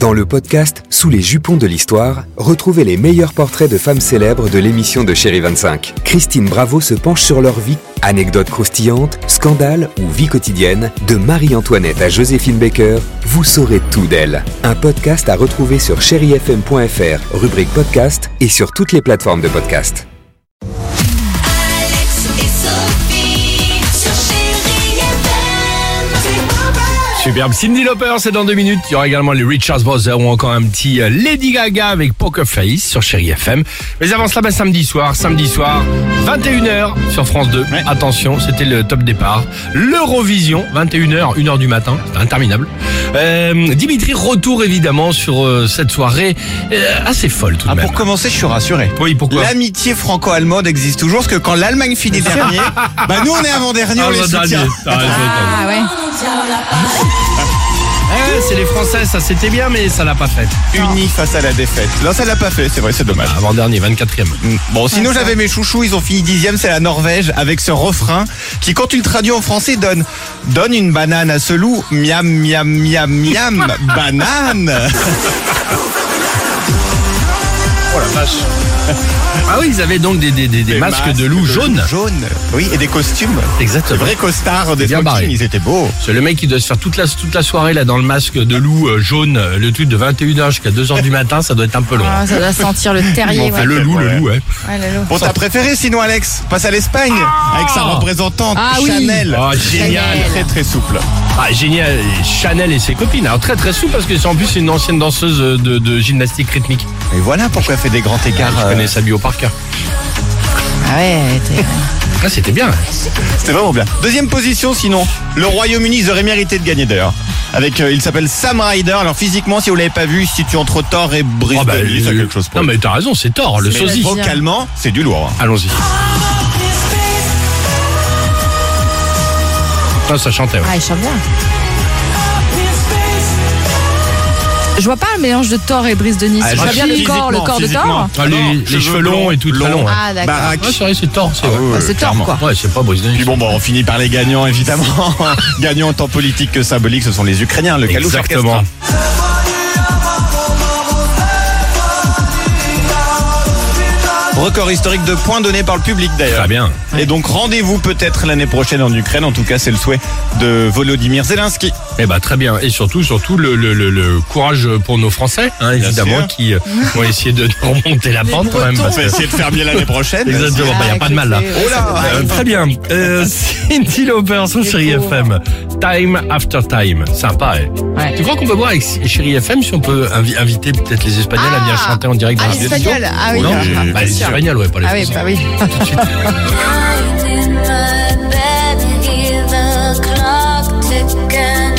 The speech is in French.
Dans le podcast Sous les jupons de l'histoire, retrouvez les meilleurs portraits de femmes célèbres de l'émission de Chérie 25. Christine Bravo se penche sur leur vie. Anecdotes croustillantes, scandales ou vie quotidienne, de Marie-Antoinette à Joséphine Baker, vous saurez tout d'elle. Un podcast à retrouver sur chérifm.fr, rubrique podcast et sur toutes les plateformes de podcast. Superbe. Cyndi Lauper, c'est dans 2 minutes. Il y aura également les Richards Brothers ou encore un petit Lady Gaga avec Poker Face sur Chérie FM. Mais avant cela, samedi soir, 21h sur France 2. Ouais. Attention, c'était le top départ. L'Eurovision, 21h, 1h du matin. C'est interminable. Dimitri, retour évidemment sur cette soirée assez folle tout de même. Pour commencer, je suis rassuré. Oui, pourquoi? L'amitié franco-allemande existe toujours, parce que quand l'Allemagne finit dernier, nous on est avant-dernier, on les soutient. Ah ouais. C'est les Français, ça c'était bien, mais ça l'a pas fait. Unis face à la défaite. Là, ça l'a pas fait, c'est vrai, c'est dommage. Avant-dernier, 24e. Bon, sinon j'avais mes chouchous, ils ont fini 10e, c'est la Norvège, avec ce refrain qui, quand tu le traduis en français, donne une banane à ce loup, miam, miam, miam, miam, banane. Oh la vache. Ah oui, ils avaient donc des masques de loup jaunes. Oui, et des costumes. Exactement. Des vrais costards, des smoking, ils étaient beaux. C'est le mec qui doit se faire toute la soirée là dans le masque de loup jaune, le truc de 21h jusqu'à 2h du matin, ça doit être un peu long. Ah, ça doit sentir le terrier. Bon, ouais. Le loup, ouais. Ouais, le loup. Bon, t'as préféré sinon, Alex? Passe à l'Espagne avec sa représentante Chanel. Oh, génial. Très très souple. Ah, génial. Chanel et ses copines. Alors très très souple parce que c'est en plus une ancienne danseuse de gymnastique rythmique. Et voilà pourquoi elle fait des grands écarts. Je connais sa bio par cœur. Ah ouais, c'était bien. C'était vraiment bien. Deuxième position sinon, le Royaume-Uni, ils auraient mérité de gagner d'ailleurs. Avec, il s'appelle Sam Ryder. Alors physiquement, si vous l'avez pas vu, il se situe entre Thor et Brisbane. C'est quelque chose pour Non mais t'as raison, c'est Thor, le sosie. Vocalement, c'est du lourd. Allons-y. Ah, ça chantait, ouais. Ah, il chante bien. Je vois pas le mélange de Thor et Brise de Nice. Je vois bien le corps de Thor. Ah, les cheveux longs et tout très long. Ah, d'accord. Baraque. Ouais, c'est vrai, c'est Thor. C'est Thor, quoi. Ouais, c'est pas Brise de Nice. Puis bon, on finit par les gagnants, évidemment. Gagnants autant politiques que symboliques, ce sont les Ukrainiens, le Kalush Orchestra. Exactement. Record historique de points donnés par le public d'ailleurs. Très bien. Et donc rendez-vous peut-être l'année prochaine en Ukraine. En tout cas, c'est le souhait de Volodymyr Zelensky. Eh ben très bien. Et surtout le courage pour nos Français, évidemment, qui vont essayer de remonter la pente quand même. On va essayer de faire mieux l'année prochaine. Exactement. Il n'y a pas de mal là. Oh là. Très bien. Cyndi Lauper sur Chérie FM. Time After Time. Sympa, Ouais. Tu crois qu'on peut voir avec Chérie FM si on peut inviter peut-être les Espagnols à venir chanter en direct dans la les Espagnols, ah oui. Non, les sûr. Espagnols, ouais, pas les Ah oui, Français. bah oui. Tout de suite. In my bed, hear the clock ticking.